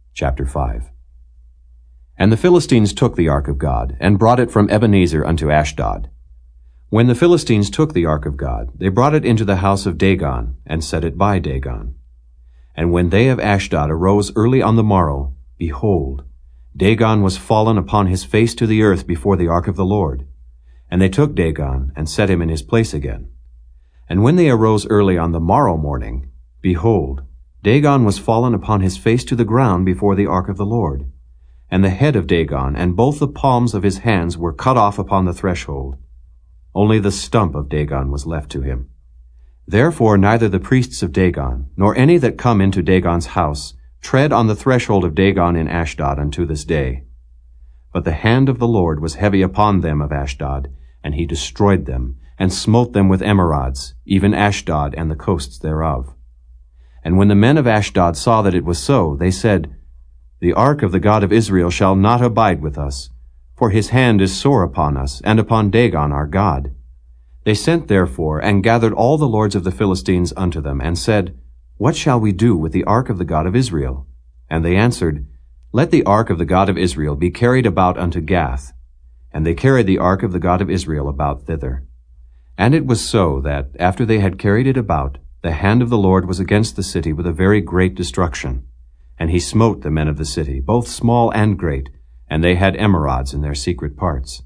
Chapter 5. And the Philistines took the ark of God, and brought it from Ebenezer unto Ashdod. When the Philistines took the ark of God, they brought it into the house of Dagon, and set it by Dagon. And when they of Ashdod arose early on the morrow, behold, Dagon was fallen upon his face to the earth before the ark of the Lord. And they took Dagon, and set him in his place again. And when they arose early on the morrow morning, behold, Dagon was fallen upon his face to the ground before the ark of the Lord. And the head of Dagon and both the palms of his hands were cut off upon the threshold. Only the stump of Dagon was left to him. Therefore neither the priests of Dagon, nor any that come into Dagon's house, tread on the threshold of Dagon in Ashdod unto this day. But the hand of the Lord was heavy upon them of Ashdod, and he destroyed them, and smote them with emerods, even Ashdod and the coasts thereof. And when the men of Ashdod saw that it was so, they said, The ark of the God of Israel shall not abide with us, for his hand is sore upon us, and upon Dagon our God. They sent therefore, and gathered all the lords of the Philistines unto them, and said, What shall we do with the ark of the God of Israel? And they answered, Let the ark of the God of Israel be carried about unto Gath. And they carried the ark of the God of Israel about thither. And it was so that, after they had carried it about, the hand of the Lord was against the city with a very great destruction. And he smote the men of the city, both small and great, and they had emerods in their secret parts.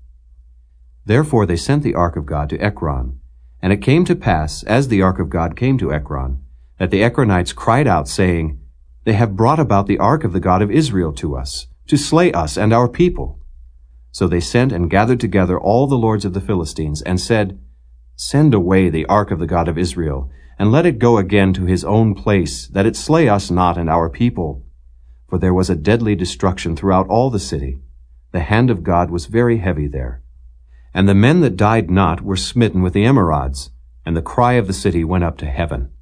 Therefore they sent the ark of God to Ekron. And it came to pass, as the ark of God came to Ekron, that the Ekronites cried out, saying, They have brought about the ark of the God of Israel to us, to slay us and our people. So they sent and gathered together all the lords of the Philistines, and said, Send away the ark of the God of Israel, and let it go again to his own place, that it slay us not and our people. For there was a deadly destruction throughout all the city. The hand of God was very heavy there. And the men that died not were smitten with the emerods, and the cry of the city went up to heaven.